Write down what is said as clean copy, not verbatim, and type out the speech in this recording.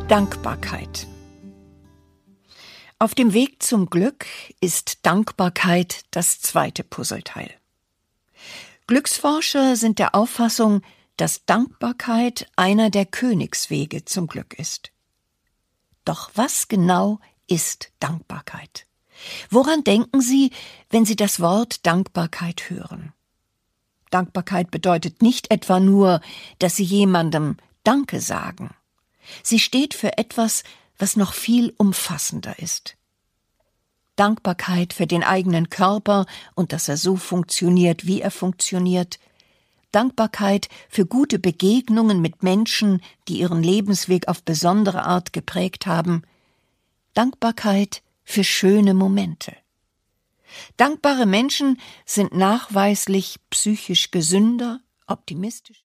Dankbarkeit. Auf dem Weg zum Glück ist Dankbarkeit das zweite Puzzleteil. Glücksforscher sind der Auffassung, dass Dankbarkeit einer der Königswege zum Glück ist. Doch was genau ist Dankbarkeit? Woran denken Sie, wenn Sie das Wort Dankbarkeit hören? Dankbarkeit bedeutet nicht etwa nur, dass Sie jemandem Danke sagen. Sie steht für etwas, was noch viel umfassender ist. Dankbarkeit für den eigenen Körper und dass er so funktioniert, wie er funktioniert. Dankbarkeit für gute Begegnungen mit Menschen, die ihren Lebensweg auf besondere Art geprägt haben. Dankbarkeit für schöne Momente. Dankbare Menschen sind nachweislich psychisch gesünder, optimistisch.